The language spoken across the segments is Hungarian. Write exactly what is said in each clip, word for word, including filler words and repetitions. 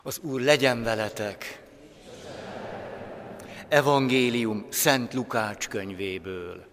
Az Úr legyen veletek! Evangélium Szent Lukács könyvéből.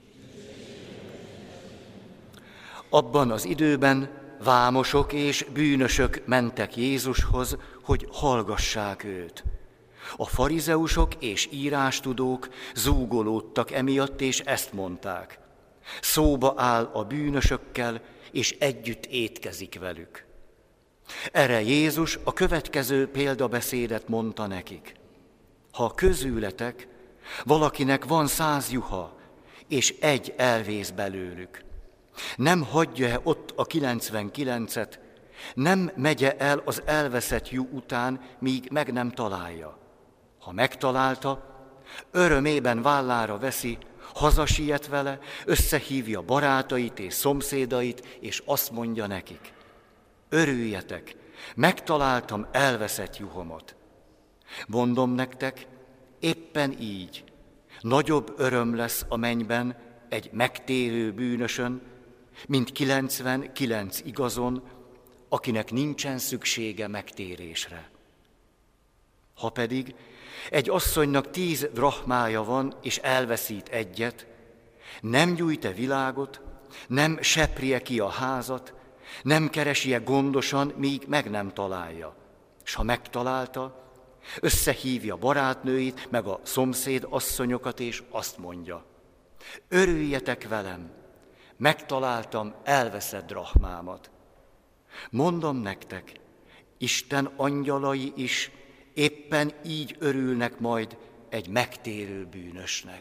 Abban az időben vámosok és bűnösök mentek Jézushoz, hogy hallgassák őt. A farizeusok és írástudók zúgolódtak emiatt, és ezt mondták: szóba áll a bűnösökkel, és együtt étkezik velük. Erre Jézus a következő példabeszédet mondta nekik: ha közületek valakinek van száz juha, és egy elvész belőlük, nem hagyja-e ott a kilencvenkilencet, nem megye el az elveszett juh után, míg meg nem találja. Ha megtalálta, örömében vállára veszi, hazasiet vele, összehívja barátait és szomszédait, és azt mondja nekik: örüljetek, megtaláltam elveszett juhomat. Mondom nektek, éppen így nagyobb öröm lesz a mennyben egy megtérő bűnösön, mint kilencvenkilenc igazon, akinek nincsen szüksége megtérésre. Ha pedig egy asszonynak tíz drachmája van, és elveszít egyet, nem gyújt-e világot, nem seprie ki a házat, nem keresi-e gondosan, míg meg nem találja. És ha megtalálta, összehívja barátnőit, meg a szomszéd asszonyokat, és azt mondja: örüljetek velem, megtaláltam elveszett drachmámat. Mondom nektek, Isten angyalai is éppen így örülnek majd egy megtérő bűnösnek.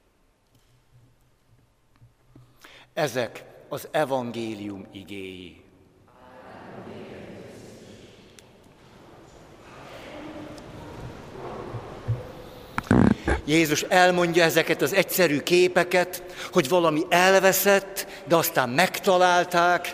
Ezek az evangélium igéi. Jézus elmondja ezeket az egyszerű képeket, hogy valami elveszett, de aztán megtalálták.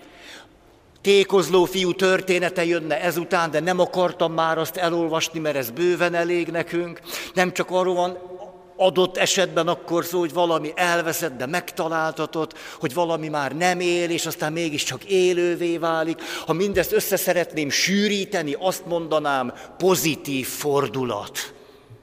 Tékozló fiú története jönne ezután, de nem akartam már azt elolvasni, mert ez bőven elég nekünk. Nem csak arról van adott esetben akkor szó, hogy valami elveszett, de megtaláltatott, hogy valami már nem él, és aztán mégiscsak élővé válik. Ha mindezt össze szeretném sűríteni, azt mondanám: pozitív fordulat.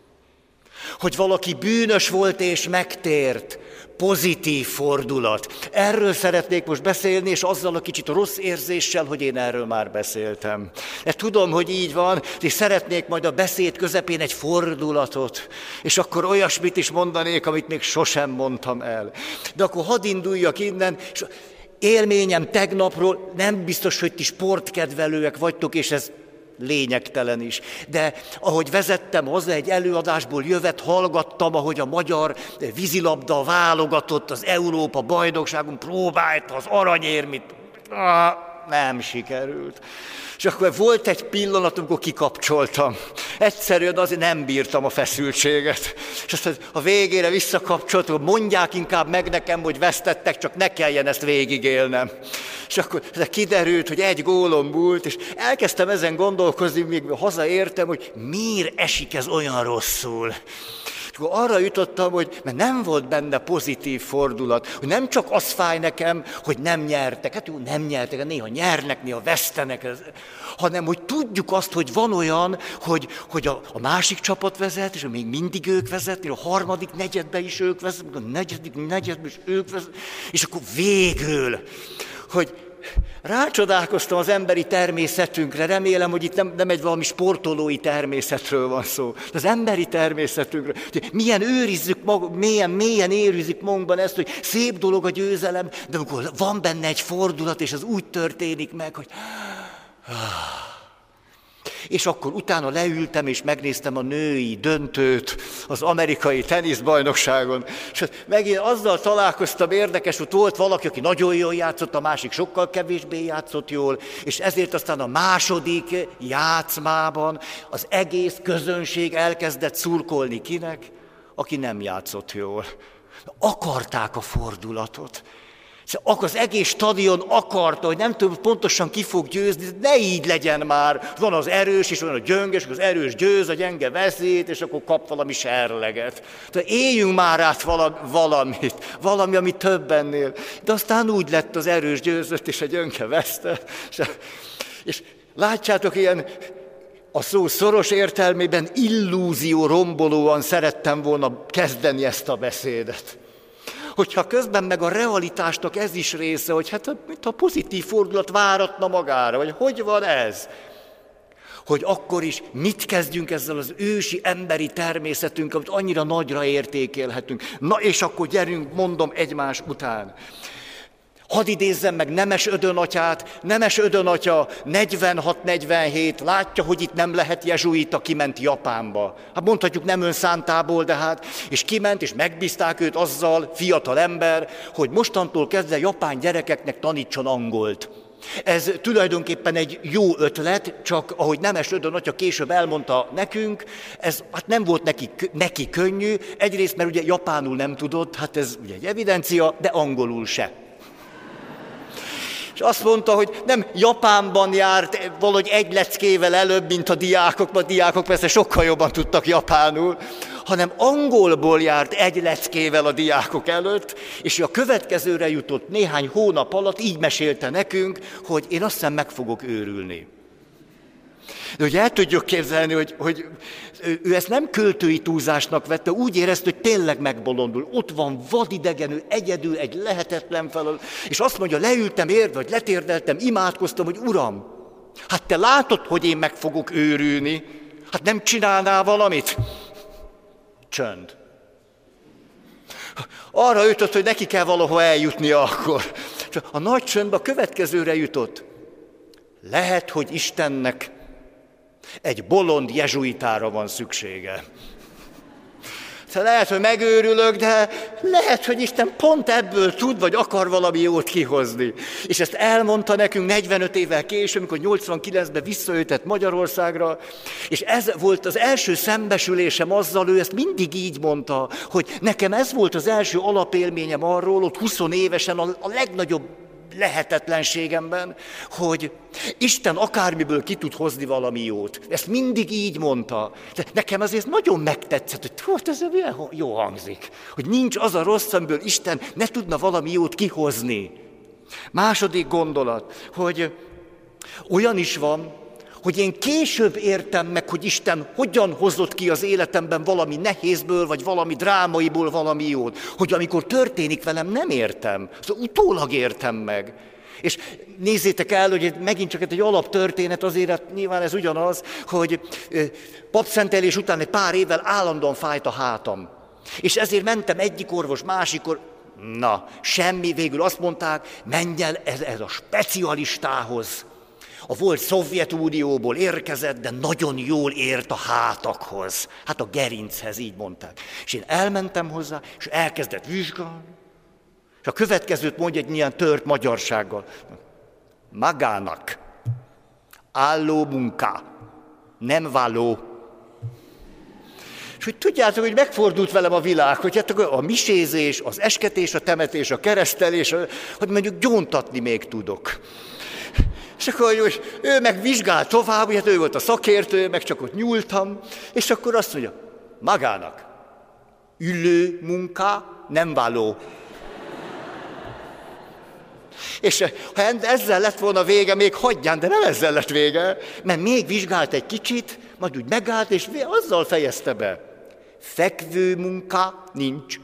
Hogy valaki bűnös volt és megtért, pozitív fordulat. Erről szeretnék most beszélni, és azzal a kicsit rossz érzéssel, hogy én erről már beszéltem. De tudom, hogy így van, és szeretnék majd a beszéd közepén egy fordulatot, és akkor olyasmit is mondanék, amit még sosem mondtam el. De akkor hadd induljak innen, és élményem tegnapról, nem biztos, hogy ti sportkedvelőek vagytok, és ez lényegtelen is. De ahogy vezettem hozzá egy előadásból jövet, hallgattam, ahogy a magyar vízilabda válogatott az Európa bajnokságon próbálta az aranyérmit. Ah, nem sikerült. És akkor volt egy pillanat, amikor kikapcsoltam. Egyszerűen azért nem bírtam a feszültséget. És aztán a végére visszakapcsoltam, mondják inkább meg nekem, hogy vesztettek, csak ne kelljen ezt végigélnem. És akkor kiderült, hogy egy gólom múlt, és elkezdtem ezen gondolkozni, míg hazaértem, hogy miért esik ez olyan rosszul. És akkor arra jutottam, hogy mert nem volt benne pozitív fordulat, hogy nem csak az fáj nekem, hogy nem nyertek, hát jó, nem nyertek, néha nyernek, néha vesztenek, hanem hogy tudjuk azt, hogy van olyan, hogy, hogy a, a másik csapat vezet, és még mindig ők vezetnek, a harmadik negyedben is ők vezetnek, a negyedik negyedben is ők vezetnek, és akkor végül, hogy rácsodálkoztam az emberi természetünkre, remélem, hogy itt nem, nem egy valami sportolói természetről van szó, de az emberi természetünkről. Milyen őrizzük magunk, milyen mélyen őrizzük magunkban ezt, hogy szép dolog a győzelem, de amikor van benne egy fordulat, és az úgy történik meg, hogy... És akkor utána leültem, és megnéztem a női döntőt az amerikai teniszbajnokságon, és megint azzal találkoztam, érdekes, hogy volt valaki, aki nagyon jól játszott, a másik sokkal kevésbé játszott jól, és ezért aztán a második játszmában az egész közönség elkezdett szurkolni kinek, aki nem játszott jól. Akarták a fordulatot. Az egész stadion akarta, hogy nem tudom pontosan ki fog győzni, de ne így legyen már. Van az erős, és van a gyönges, és az erős győz, a gyenge veszít, és akkor kap valami serleget. Tehát éljünk már át valamit, valami, ami több ennél. De aztán úgy lett, az erős győzött, és a gyönge vesztett. És, és látjátok, ilyen a szó szoros értelmében illúzió rombolóan szerettem volna kezdeni ezt a beszédet. Hogyha közben meg a realitásnak ez is része, hogy hát mint a pozitív fordulat váratna magára, vagy hogy van ez? Hogy akkor is mit kezdjünk ezzel az ősi emberi természetünk, amit annyira nagyra értékelhetünk. Na és akkor gyerünk, mondom egymás után. Hadd idézzem meg Nemes Ödön atyát. Nemes Ödön atya negyvenhat negyvenhét, látja, hogy itt nem lehet jezsuita, kiment Japánba. Hát mondhatjuk nem önszántából, de hát, és kiment, és megbízták őt azzal, fiatal ember, hogy mostantól kezdve japán gyerekeknek tanítson angolt. Ez tulajdonképpen egy jó ötlet, csak ahogy Nemes Ödön atya később elmondta nekünk, ez hát nem volt neki, neki könnyű, egyrészt, mert ugye japánul nem tudott, hát ez ugye egy evidencia, de angolul se. És azt mondta, hogy nem Japánban járt valahogy egy leckével előbb, mint a diákok, mert a diákok persze sokkal jobban tudtak japánul, hanem angolból járt egy leckével a diákok előtt, és a következőre jutott néhány hónap alatt így mesélte nekünk, hogy én azt hiszem meg fogok őrülni. De hogy el tudjuk képzelni, hogy, hogy ő ezt nem költői túlzásnak vette, úgy érezte, hogy tényleg megbolondul. Ott van vadidegenül, egyedül, egy lehetetlen felől, és azt mondja, leültem érve, vagy letérdeltem, imádkoztam, hogy Uram, hát te látod, hogy én meg fogok őrülni, hát nem csinálnál valamit? Csönd. Arra jutott, hogy neki kell valahol eljutnia akkor. A nagy csöndbe a következőre jutott. Lehet, hogy Istennek egy bolond jezsuitára van szüksége. Szóval lehet, hogy megőrülök, de lehet, hogy Isten pont ebből tud, vagy akar valami jót kihozni. És ezt elmondta nekünk negyvenöt évvel később, amikor nyolcvankilencben visszajöttett Magyarországra, és ez volt az első szembesülésem azzal, ő ezt mindig így mondta, hogy nekem ez volt az első alapélményem arról, ott húsz évesen a, a legnagyobb lehetetlenségemben, hogy Isten akármiből ki tud hozni valami jót. Ezt mindig így mondta. De nekem azért nagyon megtetszett, hogy hát ez milyen jó hangzik, hogy nincs az a rossz, amiből Isten ne tudna valami jót kihozni. Második gondolat, hogy olyan is van, hogy én később értem meg, hogy Isten hogyan hozott ki az életemben valami nehézből, vagy valami drámaiból valami jót. Hogy amikor történik velem, nem értem. Szóval utólag értem meg. És nézzétek el, hogy megint csak egy alaptörténet, azért hát nyilván ez ugyanaz, hogy papszentelés után egy pár évvel állandóan fájt a hátam. És ezért mentem egyik orvos, másikor, na, semmi, végül azt mondták, menj el ez, ez a specialistához. A volt Szovjetunióból érkezett, de nagyon jól ért a hátakhoz. Hát a gerinchez, így mondták. És én elmentem hozzá, és elkezdett vizsgálni. És a következőt mondja egy ilyen tört magyarsággal. Magának álló munká, nem való. És hogy tudjátok, hogy megfordult velem a világ, hogy hát a misézés, az esketés, a temetés, a keresztelés, hogy mondjuk gyóntatni még tudok. És akkor hogy ő meg vizsgál tovább, hát ő volt a szakértő, meg csak ott nyúltam, és akkor azt mondja, magának ülő munká nem való. És ha ezzel lett volna vége, még hagyján, de nem ezzel lett vége, mert még vizsgált egy kicsit, majd úgy megállt, és azzal fejezte be. Fekvő munka nincs.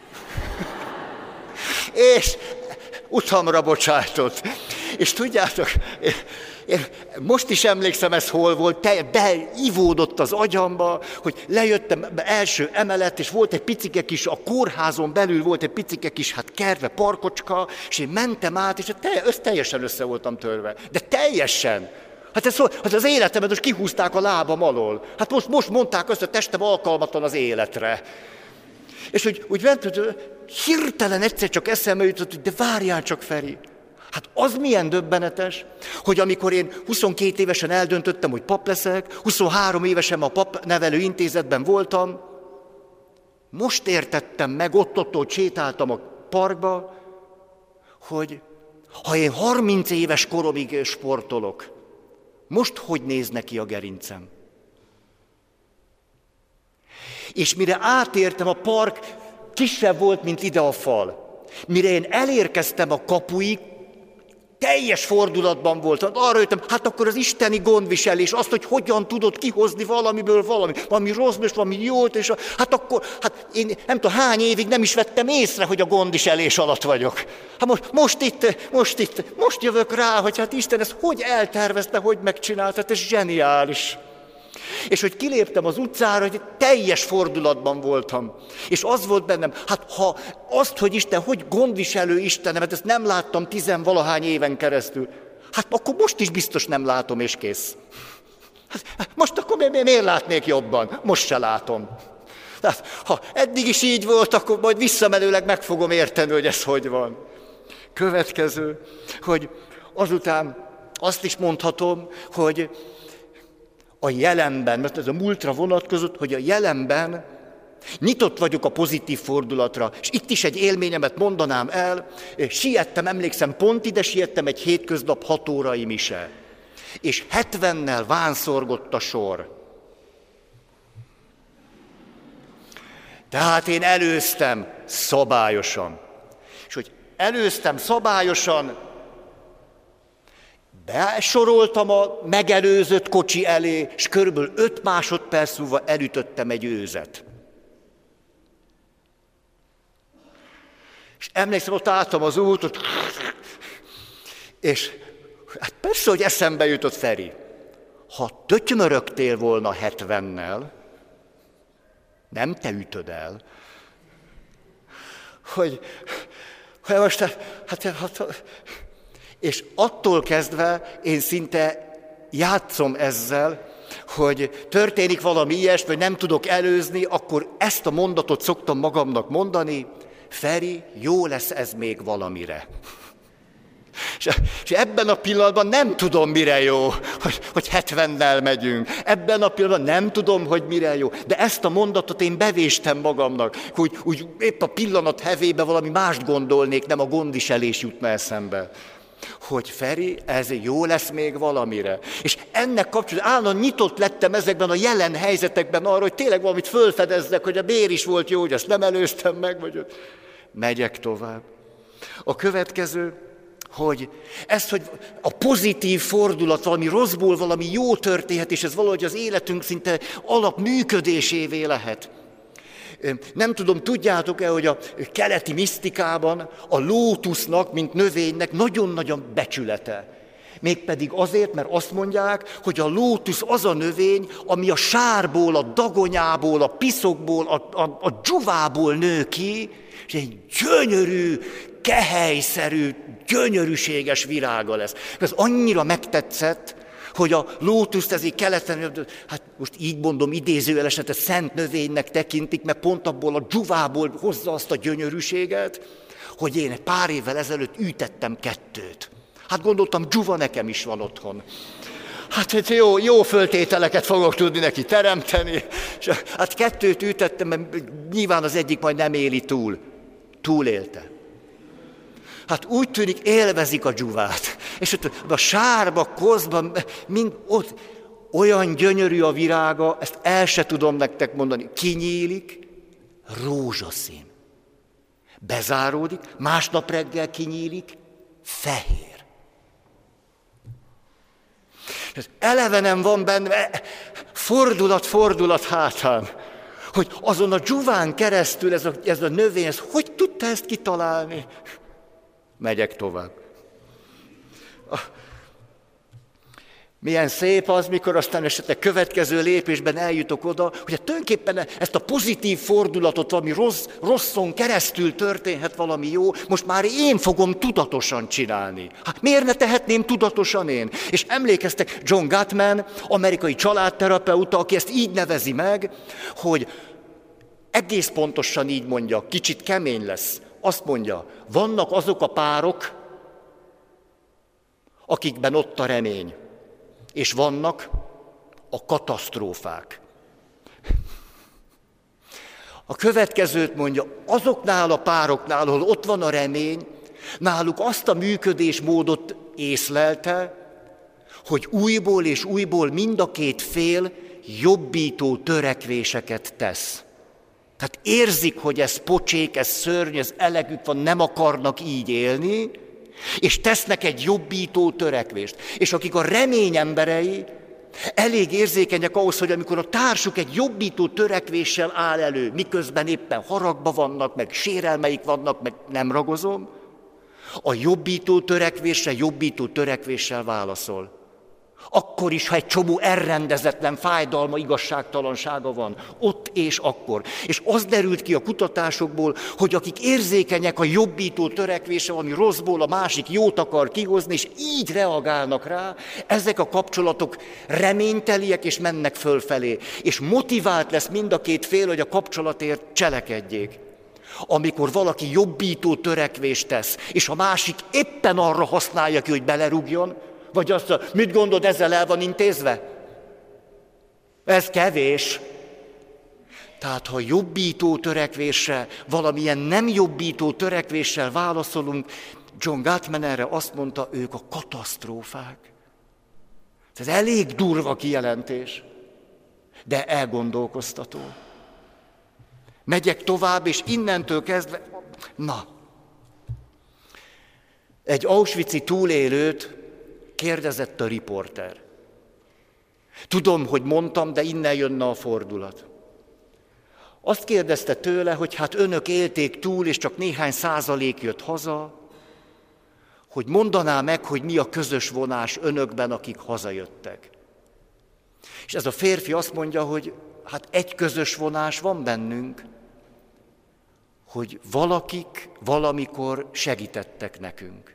És utamra bocsájtott. És tudjátok, én most is emlékszem, ez hol volt, beivódott az agyamba, hogy lejöttem első emelet, és volt egy picike kis, a kórházon belül volt egy picike kis, hát kerve, parkocska, és én mentem át, és teljesen össze voltam törve. De teljesen. Hát, ez, hát az életemet most kihúzták a lábam alól. Hát most, most mondták azt, hogy a testem alkalmatlan az életre. És hogy úgy ment, hogy hirtelen egyszer csak eszembe jutott, hogy de várjál csak, Feri. Hát az milyen döbbenetes, hogy amikor én huszonkét évesen eldöntöttem, hogy pap leszek, huszonhárom évesen a papnevelő intézetben voltam, most értettem meg, ott-ott sétáltam a parkba, hogy ha én harminc éves koromig sportolok, most hogy néz neki a gerincem? És mire átértem, a park kisebb volt, mint ide a fal. Mire én elérkeztem a kapuig, teljes fordulatban voltam. Arra jöttem, hát akkor az isteni gondviselés, azt, hogy hogyan tudod kihozni valamiből valami, valami rossz, és valami jót, és a, hát akkor, hát én nem tudom, hány évig nem is vettem észre, hogy a gondviselés alatt vagyok. Hát most, most itt, most itt, most jövök rá, hogy hát Isten ezt hogy eltervezte, hogy megcsinálta, hát ez zseniális. És hogy kiléptem az utcára, hogy teljes fordulatban voltam. És az volt bennem, hát ha azt, hogy Isten, hogy gondviselő Istenemet, ezt nem láttam tizenvalahány éven keresztül, hát akkor most is biztos nem látom, és kész. Hát most akkor mi, mi, miért látnék jobban? Most se látom. Tehát, ha eddig is így volt, akkor majd visszamenőleg meg fogom érteni, hogy ez hogy van. Következő, hogy azután azt is mondhatom, hogy a jelenben, mert ez a múltra vonatkozott, hogy a jelenben nyitott vagyok a pozitív fordulatra, és itt is egy élményemet mondanám el, siettem, emlékszem, pont ide siettem egy hétköznap hat órai mise, és hetvennel vánszorgott a sor. Tehát én előztem szabályosan. És hogy előztem szabályosan, besoroltam a megelőzött kocsi elé, és körülbelül öt másodperc múlva elütöttem egy őzet. És emlékszem, ott álltam az útot, és hát persze, hogy eszembe jutott Feri. Ha tötymörögtél volna hetvennel, nem te ütöd el, hogy, hogy most, hát, hát, és attól kezdve én szinte játszom ezzel, hogy történik valami ilyesmi, hogy nem tudok előzni, akkor ezt a mondatot szoktam magamnak mondani, Feri, jó lesz ez még valamire. És, és ebben a pillanatban nem tudom, mire jó, hogy, hogy hetvennel megyünk. Ebben a pillanatban nem tudom, hogy mire jó. De ezt a mondatot én bevéstem magamnak, hogy úgy épp a pillanat hevébe valami mást gondolnék, nem a gondviselés jutna eszembe. Hogy Feri, ez jó lesz még valamire. És ennek kapcsolatban állandóan nyitott lettem ezekben a jelen helyzetekben arra, hogy tényleg valamit fölfedezzek, hogy a bér is volt jó, hogy ezt nem előztem meg, vagy megyek tovább. A következő, hogy ezt, hogy a pozitív fordulat, valami rosszból valami jó történhet, és ez valahogy az életünk szinte alapműködésévé lehet. Nem tudom, tudjátok-e, hogy a keleti misztikában a lótusznak, mint növénynek nagyon-nagyon becsülete. Mégpedig azért, mert azt mondják, hogy a lótusz az a növény, ami a sárból, a dagonyából, a piszokból, a, a, a dzsuvából nő ki, és egy gyönyörű, kehelyszerű, gyönyörűséges virága lesz. Ez annyira megtetszett, hogy a lótuszt ezért keleten, hát most így mondom idézőjelesen, tehát szent növénynek tekintik, mert pont abból a dzsuvából hozza azt a gyönyörűséget, hogy én egy pár évvel ezelőtt ütettem kettőt. Hát gondoltam, dzsuva nekem is van otthon. Hát jó, jó föltételeket fogok tudni neki teremteni. És hát kettőt ütettem, mert nyilván az egyik majd nem éli túl. Túlélte. Hát úgy tűnik, élvezik a dzsuvát. És ott a sárba, koszban, mind ott olyan gyönyörű a virága, ezt el se tudom nektek mondani. Kinyílik, rózsaszín. Bezáródik, másnap reggel kinyílik, fehér. Ez elevenen van benne, fordulat, fordulat hátán, hogy azon a dzsuván keresztül ez a, ez a növény, ez hogy tudta ezt kitalálni? Megyek tovább. Milyen szép az, mikor aztán esetleg következő lépésben eljutok oda, hogy hát tulajdonképpen ezt a pozitív fordulatot, valami rossz, rosszon keresztül történhet valami jó, most már én fogom tudatosan csinálni. Hát miért ne tehetném tudatosan én? És emlékeztek, John Gottman, amerikai családterapeuta, aki ezt így nevezi meg, hogy egész pontosan így mondja, kicsit kemény lesz. Azt mondja, vannak azok a párok, akikben ott a remény, és vannak a katasztrófák. A következőt mondja, azoknál a pároknál, ahol ott van a remény, náluk azt a működésmódot észlelte, hogy újból és újból mind a két fél jobbító törekvéseket tesz. Tehát érzik, hogy ez pocsék, ez szörny, ez elegük van, nem akarnak így élni, És tesznek egy jobbító törekvést. És akik a remény emberei, elég érzékenyek ahhoz, hogy amikor a társuk egy jobbító törekvéssel áll elő, miközben éppen haragba vannak, meg sérelmeik vannak, meg nem ragozom, a jobbító törekvésre jobbító törekvéssel válaszol. Akkor is, ha egy csomó elrendezetlen fájdalma, igazságtalansága van, ott és akkor. És az derült ki a kutatásokból, hogy akik érzékenyek a jobbító törekvésre, ami rosszból a másik jót akar kihozni, és így reagálnak rá, ezek a kapcsolatok reményteliek és mennek fölfelé. És motivált lesz mind a két fél, hogy a kapcsolatért cselekedjék. Amikor valaki jobbító törekvést tesz, és a másik éppen arra használja ki, hogy belerúgjon, vagy azt mondja, mit gondolod, ezzel el van intézve? Ez kevés. Tehát, ha jobbító törekvésre, valamilyen nem jobbító törekvéssel válaszolunk, John Gottman erre azt mondta, ők a katasztrófák. Ez elég durva kijelentés, de elgondolkoztató. Megyek tovább, és innentől kezdve, na, egy auschwitzi túlélőt kérdezett a riporter. Tudom, hogy mondtam, de innen jönne a fordulat. Azt kérdezte tőle, hogy hát önök élték túl, és csak néhány százalék jött haza, hogy mondaná meg, hogy mi a közös vonás önökben, akik hazajöttek. És ez a férfi azt mondja, hogy hát egy közös vonás van bennünk, hogy valakik valamikor segítettek nekünk.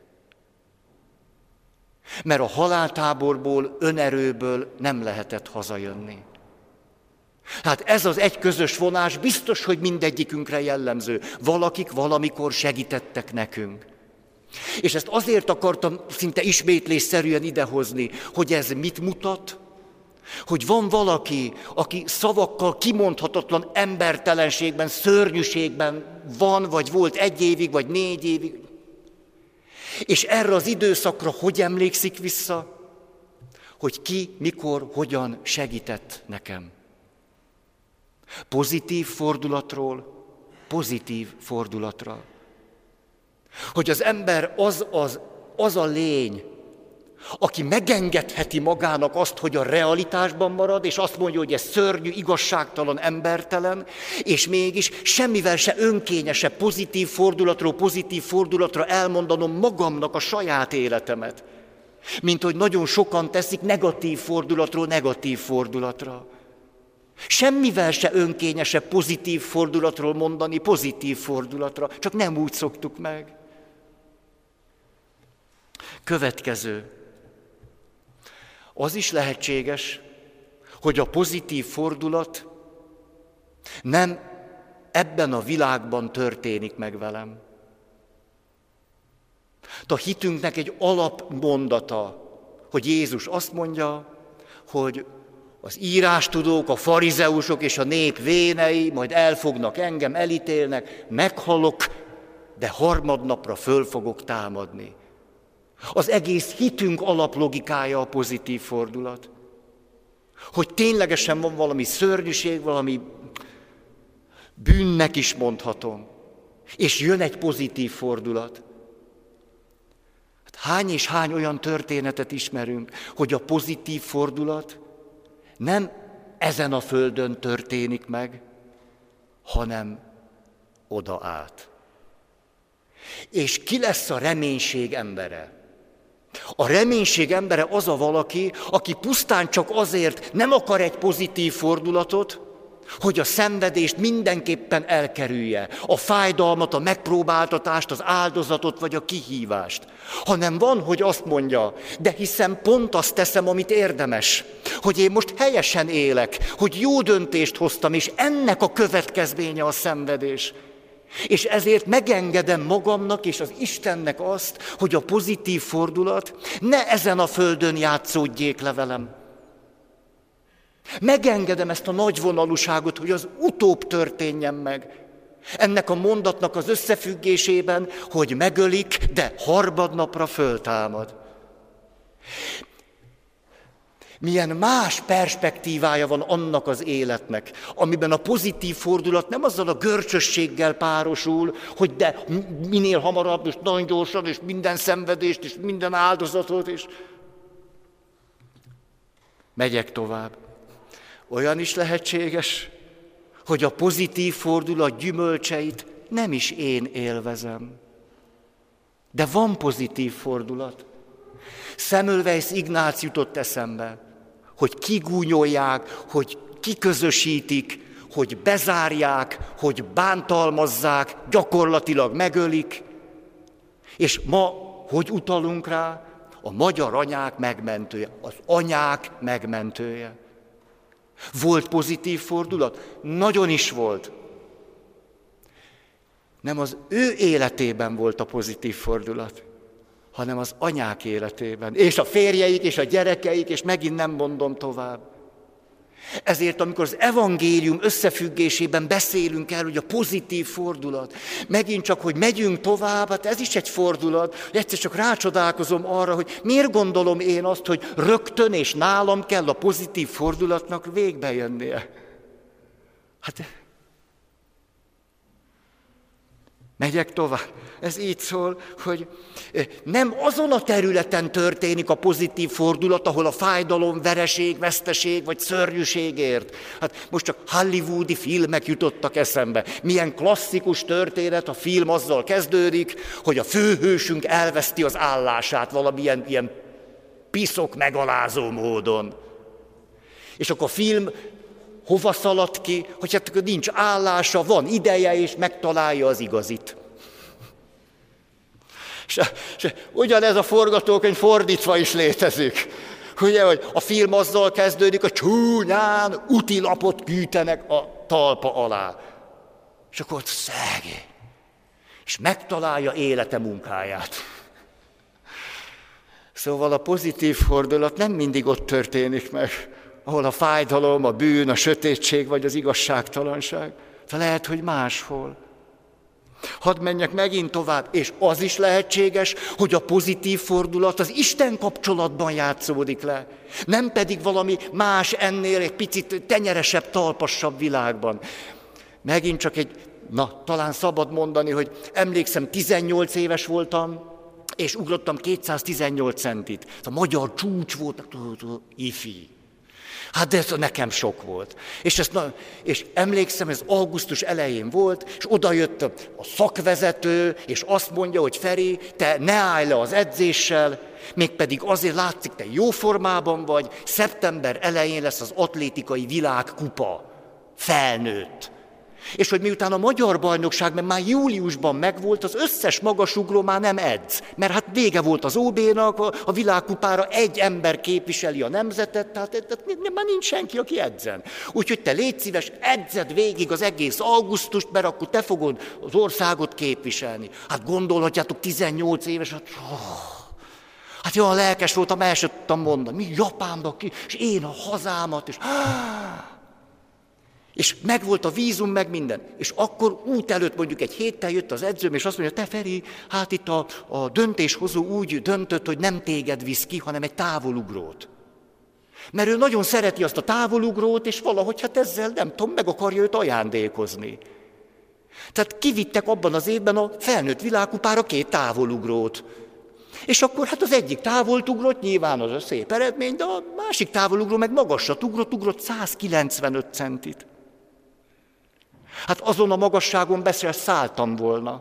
Mert a haláltáborból, önerőből nem lehetett hazajönni. Hát ez az egy közös vonás biztos, hogy mindegyikünkre jellemző. Valakik valamikor segítettek nekünk. És ezt azért akartam szinte ismétlésszerűen idehozni, hogy ez mit mutat? Hogy van valaki, aki szavakkal kimondhatatlan embertelenségben, szörnyűségben van, vagy volt egy évig, vagy négy évig. És erre az időszakra hogy emlékszik vissza? Hogy ki, mikor, hogyan segített nekem. Pozitív fordulatról, pozitív fordulatra. Hogy az ember az, az, az a lény, aki megengedheti magának azt, hogy a realitásban marad, és azt mondja, hogy ez szörnyű, igazságtalan, embertelen, és mégis semmivel se önkényesebb pozitív fordulatról, pozitív fordulatra elmondanom magamnak a saját életemet. Mint hogy nagyon sokan teszik negatív fordulatról, negatív fordulatra. Semmivel se önkényesebb pozitív fordulatról mondani, pozitív fordulatra, csak nem úgy szoktuk meg. Következő. Az is lehetséges, hogy a pozitív fordulat nem ebben a világban történik meg velem. A hitünknek egy alapmondata, hogy Jézus azt mondja, hogy az írástudók, a farizeusok és a nép vénei majd elfognak engem, elítélnek, meghalok, de harmadnapra föl fogok támadni. Az egész hitünk alaplogikája a pozitív fordulat. Hogy ténylegesen van valami szörnyűség, valami bűnnek is mondhatom, és jön egy pozitív fordulat. Hát hány és hány olyan történetet ismerünk, hogy a pozitív fordulat nem ezen a földön történik meg, hanem oda át. És ki lesz a reménység embere? A reménység embere az a valaki, aki pusztán csak azért nem akar egy pozitív fordulatot, hogy a szenvedést mindenképpen elkerülje, a fájdalmat, a megpróbáltatást, az áldozatot vagy a kihívást. Hanem van, hogy azt mondja, de hiszen pont azt teszem, amit érdemes, hogy én most helyesen élek, hogy jó döntést hoztam, és ennek a következménye a szenvedés. És ezért megengedem magamnak és az Istennek azt, hogy a pozitív fordulat ne ezen a földön játszódjék le velem. Megengedem ezt a nagyvonalúságot, hogy az utóbb történjen meg. Ennek a mondatnak az összefüggésében, hogy megölik, de harmadnapra föltámad. Milyen más perspektívája van annak az életnek, amiben a pozitív fordulat nem azzal a görcsösséggel párosul, hogy de minél hamarabb, és nagyon gyorsan, és minden szenvedést, és minden áldozatot, és megyek tovább. Olyan is lehetséges, hogy a pozitív fordulat gyümölcseit nem is én élvezem. De van pozitív fordulat. Semmelweis Ignác jutott eszembe, hogy kigúnyolják, hogy kiközösítik, hogy bezárják, hogy bántalmazzák, gyakorlatilag megölik. És ma hogy utalunk rá? A magyar anyák megmentője, az anyák megmentője. Volt pozitív fordulat? Nagyon is volt. Nem az ő életében volt a pozitív fordulat, hanem az anyák életében, és a férjeik, és a gyerekeik, és megint nem mondom tovább. Ezért, amikor az evangélium összefüggésében beszélünk el, hogy a pozitív fordulat, megint csak, hogy megyünk tovább, hát ez is egy fordulat, egyszer csak rácsodálkozom arra, hogy miért gondolom én azt, hogy rögtön és nálam kell a pozitív fordulatnak végbe jönnie. Hát megyek tovább. Ez így szól, hogy nem azon a területen történik a pozitív fordulat, ahol a fájdalom, vereség, veszteség vagy szörnyűség ért. Hát most csak hollywoodi filmek jutottak eszembe. Milyen klasszikus történet, a film azzal kezdődik, hogy a főhősünk elveszti az állását valamilyen ilyen piszok megalázó módon. És akkor a film hova szaladt ki, hogy hát nincs állása, van ideje, és megtalálja az igazit. És, és ugyanez a forgatókönyv fordítva is létezik. Ugye, hogy a film azzal kezdődik, hogy csúnyán útilapot gyűjtenek a talpa alá. És akkor ott szegény. És megtalálja élete munkáját. Szóval a pozitív fordulat nem mindig ott történik meg, ahol a fájdalom, a bűn, a sötétség vagy az igazságtalanság. De lehet, hogy máshol. Hadd menjek megint tovább, és az is lehetséges, hogy a pozitív fordulat az Isten kapcsolatban játszódik le. Nem pedig valami más ennél egy picit tenyeresebb, talpassabb világban. Megint csak egy, na, talán szabad mondani, hogy emlékszem, tizennyolc éves voltam, és ugrottam kétszáztizennyolc centit. A magyar csúcs volt, ifi. Hát de ez nekem sok volt. És, ezt, na, és emlékszem, ez augusztus elején volt, és oda jött a szakvezető, és azt mondja, hogy Feri, te ne állj le az edzéssel, mégpedig azért látszik, te jó formában vagy, szeptember elején lesz az atlétikai világkupa, felnőtt. És hogy miután a magyar bajnokság, mert már júliusban megvolt, az összes magasugró már nem edz. Mert hát vége volt az ó bé-nak, a világkupára egy ember képviseli a nemzetet, tehát, tehát már nincs senki, aki edzen. Úgyhogy te légy szíves, edzed végig az egész augusztust, mert akkor te fogod az országot képviselni. Hát gondolhatjátok, tizennyolc éves, hát... Oh, hát olyan lelkes voltam, el sem tudtam mondani. Mi Japánba ki, és én a hazámat, és... És megvolt a vízum, meg minden. És akkor út előtt mondjuk egy héttel jött az edzőm, és azt mondja, te Feri, hát itt a, a döntéshozó úgy döntött, hogy nem téged visz ki, hanem egy távolugrót. Mert ő nagyon szereti azt a távolugrót, és valahogy hát ezzel, nem tudom, meg akarja őt ajándékozni. Tehát kivittek abban az évben a felnőtt világkupára két távolugrót. És akkor hát az egyik távolt ugrott, nyilván az a szép eredmény, de a másik távolugró meg magasat ugrott, ugrott százkilencvenöt centit. Hát azon a magasságon beszél, szálltam volna.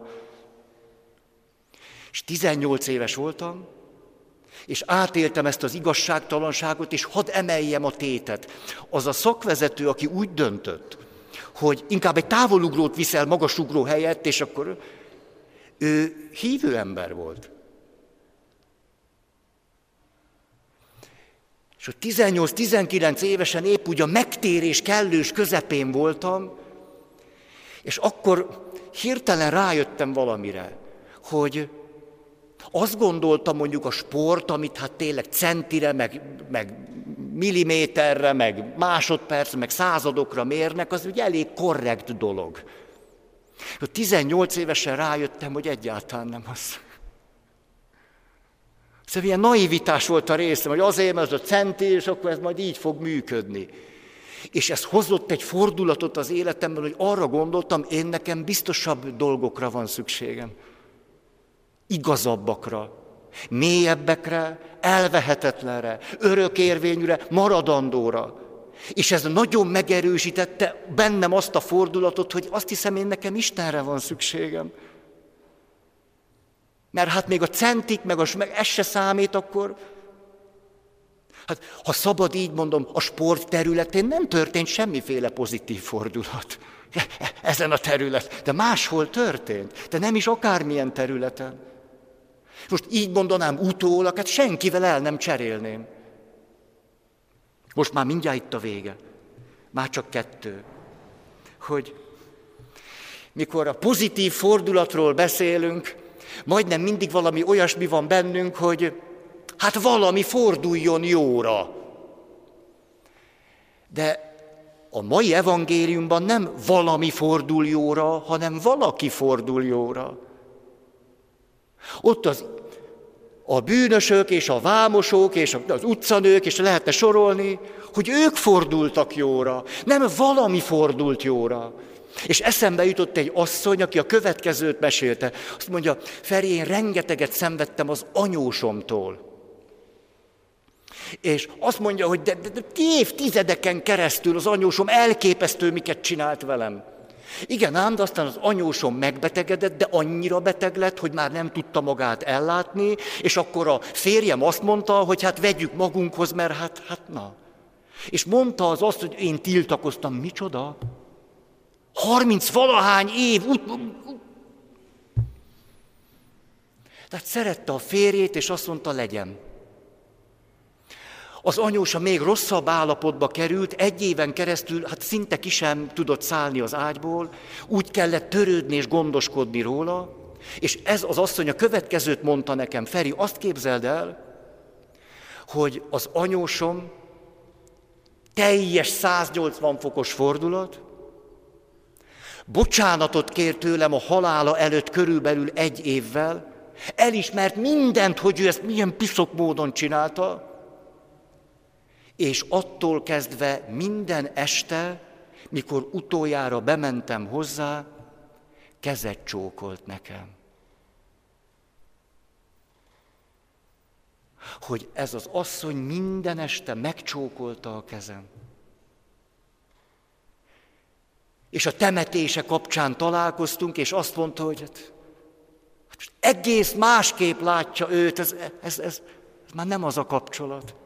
És tizennyolc éves voltam, és átéltem ezt az igazságtalanságot, és hadd emeljem a tétet. Az a szakvezető, aki úgy döntött, hogy inkább egy távolugrót viszel magasugró helyett, és akkor ő hívő ember volt. És tizennyolc-tizenkilenc évesen épp úgy a megtérés kellős közepén voltam, és akkor hirtelen rájöttem valamire, hogy azt gondoltam mondjuk a sport, amit hát tényleg centire, meg, meg milliméterre, meg másodpercre, meg századokra mérnek, az ugye elég korrekt dolog. tizennyolc évesen rájöttem, hogy egyáltalán nem az. Szóval ilyen naivitás volt a részem, hogy azért, mert ez a centi, és akkor ez majd így fog működni. És ez hozott egy fordulatot az életemben, hogy arra gondoltam, én nekem biztosabb dolgokra van szükségem. Igazabbakra, mélyebbekre, elvehetetlenre, örökérvényűre, maradandóra. És ez nagyon megerősítette bennem azt a fordulatot, hogy azt hiszem, én nekem Istenre van szükségem. Mert hát még a centik, meg, a, meg ez se számít, akkor... Hát, ha szabad így mondom, a sport területén nem történt semmiféle pozitív fordulat. Ezen a terület. De máshol történt. De nem is akármilyen területen. Most így mondanám utólag, hát senkivel el nem cserélném. Most már mindjárt itt a vége. Már csak kettő. Hogy mikor a pozitív fordulatról beszélünk, majdnem mindig valami olyasmi van bennünk, hogy hát valami forduljon jóra. De a mai evangéliumban nem valami fordul jóra, hanem valaki fordul jóra. Ott az, a bűnösök és a vámosok és az utcanők, és lehetne sorolni, hogy ők fordultak jóra, nem valami fordult jóra. És eszembe jutott egy asszony, aki a következőt mesélte. Azt mondja, Feri, én rengeteget szenvedtem az anyósomtól. És azt mondja, hogy de, de, de évtizedeken keresztül az anyósom elképesztő, miket csinált velem. Igen ám, de aztán az anyósom megbetegedett, de annyira beteg lett, hogy már nem tudta magát ellátni, és akkor a férjem azt mondta, hogy hát vegyük magunkhoz, mert hát, hát na. És mondta az azt, hogy én tiltakoztam, micsoda? Harminc valahány év ut... Tehát szerette a férjét, és azt mondta, legyen. Az anyósa még rosszabb állapotba került, egy éven keresztül, hát szinte ki sem tudott szállni az ágyból, úgy kellett törődni és gondoskodni róla, és ez az asszony a következőt mondta nekem, Feri, azt képzeld el, hogy az anyósom teljes száznyolcvan fokos fordulat, bocsánatot kért tőlem a halála előtt körülbelül egy évvel, elismert mindent, hogy ő ezt milyen piszok módon csinálta, és attól kezdve minden este, mikor utoljára bementem hozzá, kezet csókolt nekem. Hogy ez az asszony minden este megcsókolta a kezem. És a temetése kapcsán találkoztunk, és azt mondta, hogy hát, hát egész másképp látja őt, ez, ez, ez, ez már nem az a kapcsolat.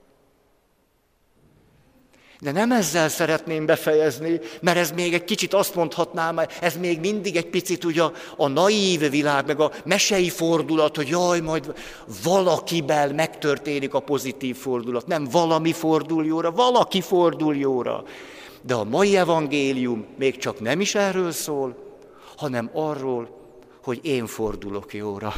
De nem ezzel szeretném befejezni, mert ez még egy kicsit azt mondhatnám, ez még mindig egy picit ugye a, a naív világ, meg a mesei fordulat, hogy jaj, majd valakiben megtörténik a pozitív fordulat. Nem valami fordul jóra, valaki fordul jóra. De a mai evangélium még csak nem is erről szól, hanem arról, hogy én fordulok jóra.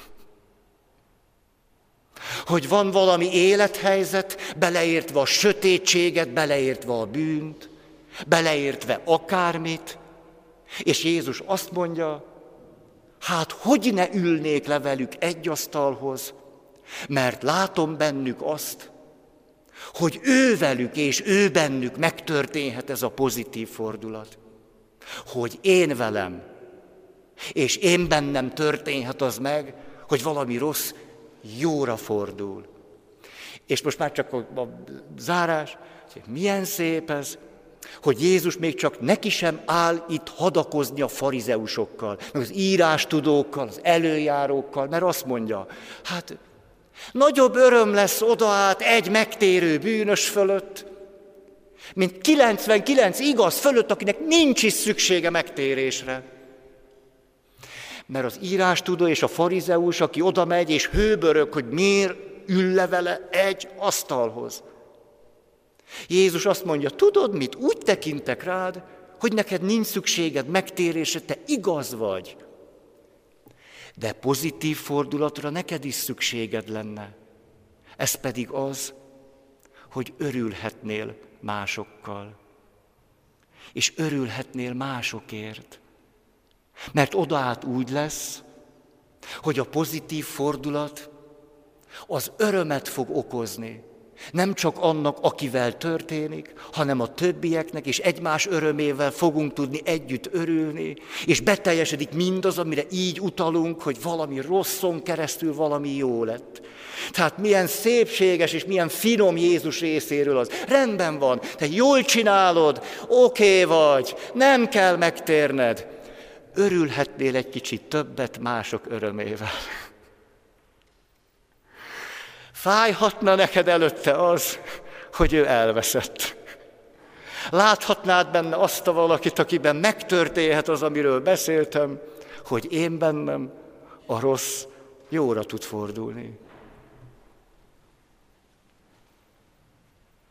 Hogy van valami élethelyzet, beleértve a sötétséget, beleértve a bűnt, beleértve akármit, és Jézus azt mondja, hát hogy ne ülnék le velük egy asztalhoz, mert látom bennük azt, hogy ő velük és ő bennük megtörténhet ez a pozitív fordulat. Hogy én velem, és én bennem történhet az meg, hogy valami rossz jóra fordul. És most már csak a, a zárás, milyen szép ez, hogy Jézus még csak neki sem áll itt hadakozni a farizeusokkal, meg az írástudókkal, az előjárókkal, mert azt mondja, hát nagyobb öröm lesz odaát egy megtérő bűnös fölött, mint kilencvenkilenc igaz fölött, akinek nincs is szüksége megtérésre. Mert az írástudó és a farizeus, aki oda megy és hőbörög, hogy miért ül le vele egy asztalhoz. Jézus azt mondja, tudod mit, úgy tekintek rád, hogy neked nincs szükséged megtérésre, te igaz vagy. De pozitív fordulatra neked is szükséged lenne. Ez pedig az, hogy örülhetnél másokkal. És örülhetnél másokért. Mert odaát úgy lesz, hogy a pozitív fordulat az örömet fog okozni. Nem csak annak, akivel történik, hanem a többieknek, és egymás örömével fogunk tudni együtt örülni, és beteljesedik mindaz, amire így utalunk, hogy valami rosszon keresztül valami jó lett. Tehát milyen szépséges és milyen finom Jézus részéről az. Rendben van, te jól csinálod, oké vagy, nem kell megtérned. Örülhetnél egy kicsit többet mások örömével. Fájhatna neked előtte az, hogy ő elveszett. Láthatnád benne azt a valakit, akiben megtörténhet az, amiről beszéltem, hogy én bennem a rossz jóra tud fordulni.